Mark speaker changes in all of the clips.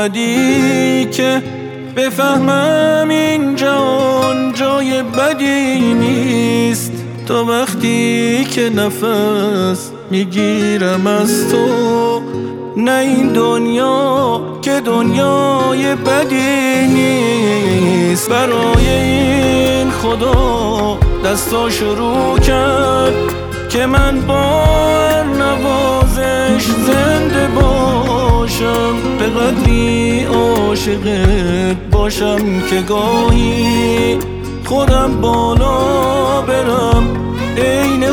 Speaker 1: اومدی که بفهمم این جهان جای بدی نیست. تا وقتی که نفس میگیرم از تو، نه این دنیا که دنیای بدی نیست. برای این خدا دستا شروع کرد که من با نوازش زنده باشم. به قدری عاشقت باشم که گاهی خودم بالا برم عین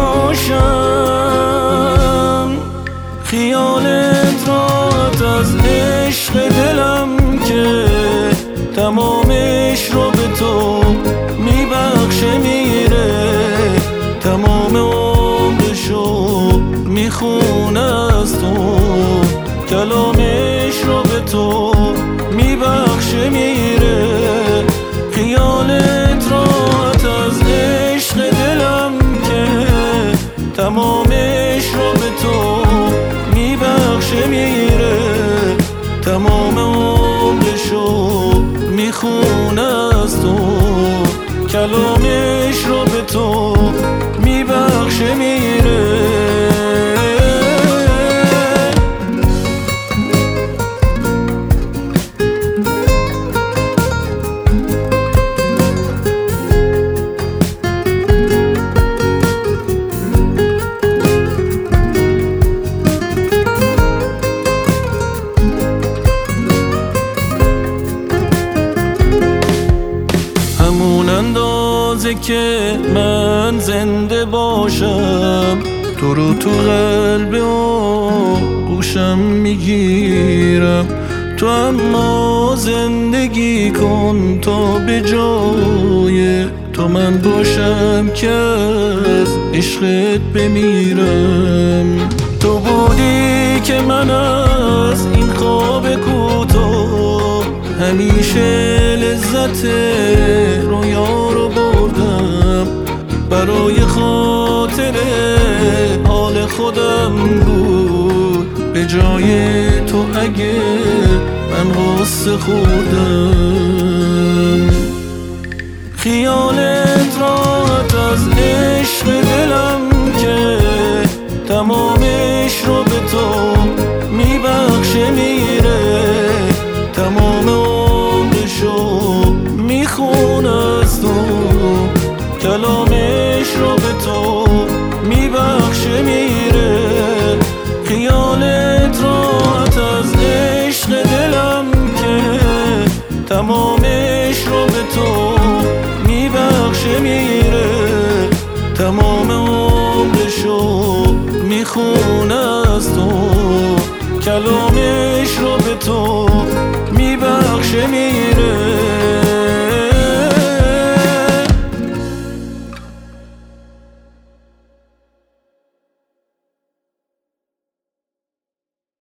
Speaker 1: خداشم. خیالت راحت از عشق دلم که تمامش رو به تو میبخشه، میره تمام عمرشو میخونه از تو. کلامش رو به تو میبخشه، میره. خیالت راحت از عشق دلم که تمامش رو به تو میبخشه، میره تمام عمرشو میخونه از تو. کلامش رو به تو میبخشه، میره. همون اندازه که من زنده باشم، تو رو تو قلب و گوشم میگیرم. تو اما زندگی کن تا به جای تو من باشم که از عشقت بمیرم. تو بودی که من از این خواب کوتاه همیشه لذت رویا رو بردم. برای خاطر حال خودم بود، به جای تو اگه من غصه خوردم. خیالت راحت از عشق دلم که تمامش رو به تو میبخشه، میره تمام عمرشو میخونه از تو. کلامش رو به تو میبخشه، میره. خیالت راحت از عشق دلم که تمامش رو به تو میبخشه، میره تمام عمرشو میخونه از تو. کلامش رو به تو